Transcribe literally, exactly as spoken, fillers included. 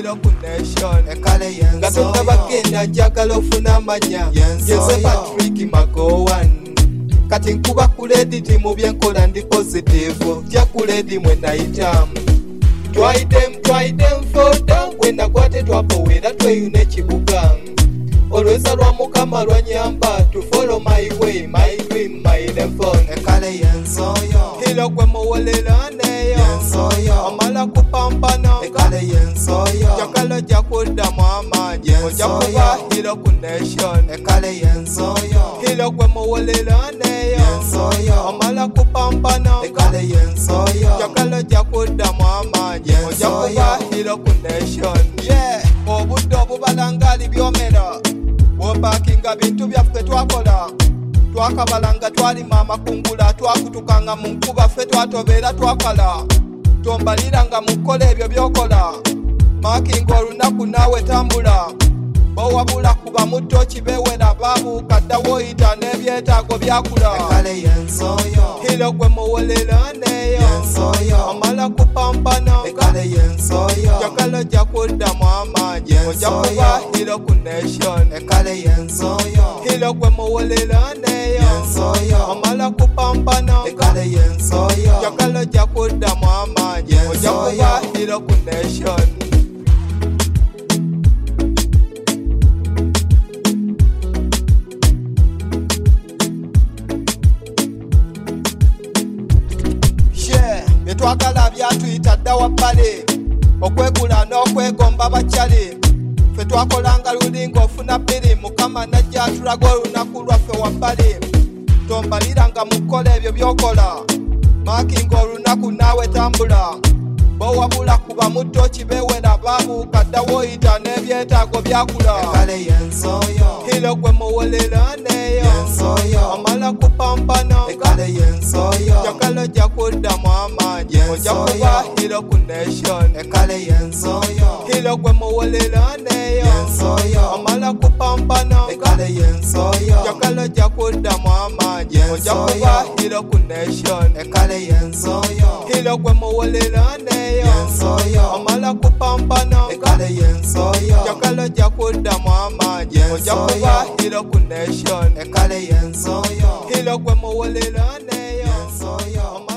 hilo ku nation ekale yensoyo Gatonda bagenda njagala ofuna amanya Yenze Patrick Magowan Kati nkuba kulediti mu byenkola ndi positive Tya kuledi mwe nayitamu Twayidem twayidem foda Wenda kwate twapowera tweyune kibuga Olweza lwa mukama lwanyamba To follow my way, my dream, my telephone ekale yensoyo Hilo kwe muwolela neyo yensoyo Omala kupambana ekale yensoyo Jakalo jakuda mwamanyi Oja kuba hilo ku nation ekale yensoyo Hilo kwe muwolela neyo yensoyo Omala kupambana ekale yensoyo Jakalo jakuda mwamanyi Oja kuba hilo ku nation Yeah, obudde obubalangali byomera Wopakinga bintu byaffe twakola Twakabalanga twalima amakungula Twakutukanga mu nkuba ffe twatobera twakala Tombaliranga mukola ebyo byokola Makinga olunaku naawe tambula Bowabula kuba muto kibewera babuuka dda woyita n'ebyetaago byakula ekale yensoyo Hilo gwe muwolela neyo yensoyo Omala kupampana ekale yensoyo Jakalo jakuddamu amaanyi Oja kuba hilo ku nation ekale yensoyo Hilo gwe muwolela neyo yensoyo Omala kupampana ekale yensoyo Jakalo jakuddamu amaanyi Oja kuba hilo ku nation Twagala byatuyita dda wabbale okwegula n'okwegomba bakyale ffe twakolanga lulinga ofuna bbiri mukama najja atulaga olunaku lwaffe wabbale tombaliranga mukola ebyo byokola makinga olunaku naawe tambula bowabula kuba muto kibewera babuuka dda woyita n'ebyetaago byakula ekale yensoyo hilo gwe muwolela neyo yensoyo omala kupambana ekale yensoyo jakalo jakuddamu amaanyi oja kuba hilo ku nation ekale yensoyo hilo gwe muwolela neyo yensoyo omala kupambana ekale yensoyo jakalo jakuddamu amaanyi oja kuba hilo ku nation ekale yensoyo hilo gwe muwolela neyo yensoyo omala kupambana ekale yensoyo jakalo jakuddamu amaanyi oja kuba hilo ku nation ekale yensoyo hilo gwe muwolela neyo yensoyo